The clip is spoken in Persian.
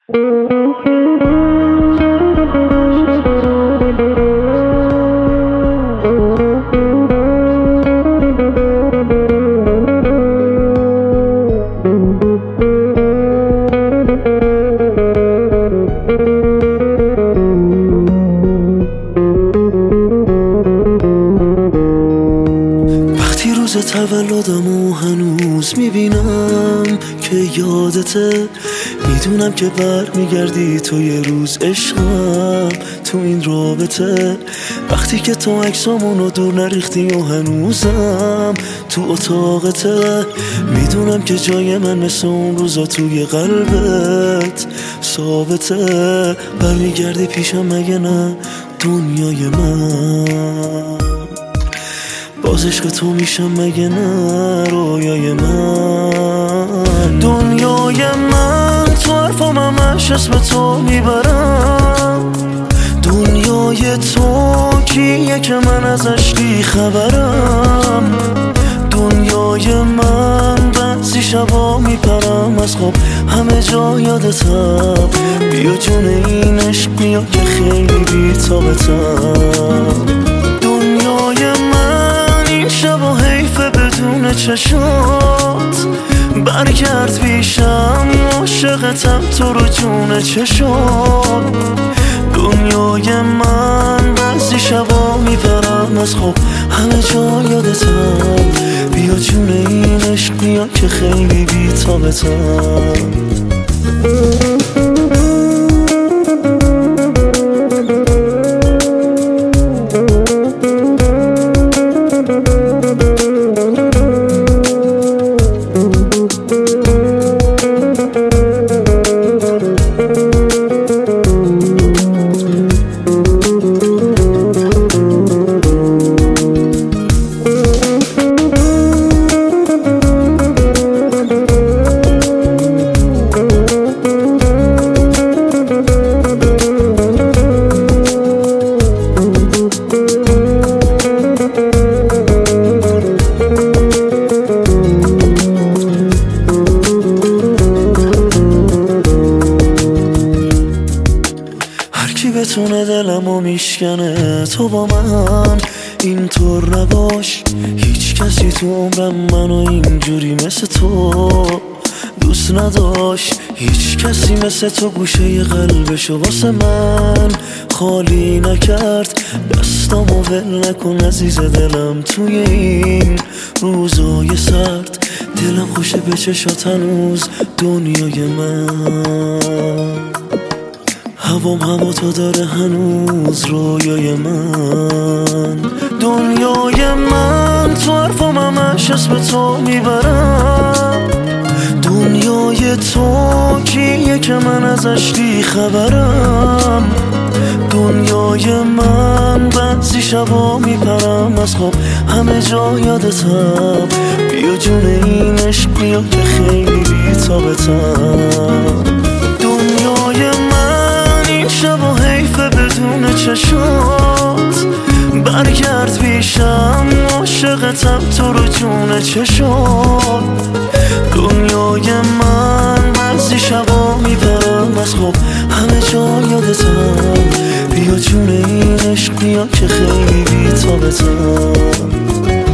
روز تولدمو هنوز میبینم که یادته، میدونم که برمیگردی تو یه روز عشقم تو این رابطه. وقتی که تو عکسامونو دور نریختی و هنوزم تو اتاقته، میدونم که جای من مثل اون روزا توی قلبت ثابته. برمیگردی پیشم مگه نه دنیای من؟ باز عشق تو میشم مگه نه رویای من؟ دنیای من تو حرفام همش اسم تو میبرم. دنیای تو کیه که من ازش بی خبرم؟ دنیای من بعضی شبا میپرم از خواب همه جا یادتم. بیا جون این عشق بیا که خیلی بی طاقتم. دنیای من این شبا حیفه بدون چشات، برگرد پیشم عاشقتم تو رو جون چشات. دنیای من بعضی شبا میبرم از خواب همه جا یادتم. بیا جون این عشق بیا که خیلی بی طاقتم. کی بتونه دلمو میشکنه تو با من اینطور نباش. هیچ کسی تو عمرم منو اینجوری مثل تو دوست نداشت. هیچ کسی مثل تو گوشه قلبشو واسه من خالی نکرد. دستامو ول نکن عزیز دلم توی این روزای سرد. دلم خوشه به چشات هنوز دنیای من. هوام هوا تو داره هنوز رویای من. دنیای من تو حرفام همش اسم تو میبرم. دنیای تو کیه که من ازش بی خبرم؟ دنیای من بعضی شبا میپرم از خواب همه جا یادتم. بیا جون این عشق بیا که خیلی بی طاقتم. دنیای من این شبا حیفه بدون چشات، برگرد پیشم عاشقتم تو رو جون چشات. دنیای من بعضی شبا میبرم از خواب همه جا یادتم. بیا جون این عشق بیا که خیلی بی طاقتم.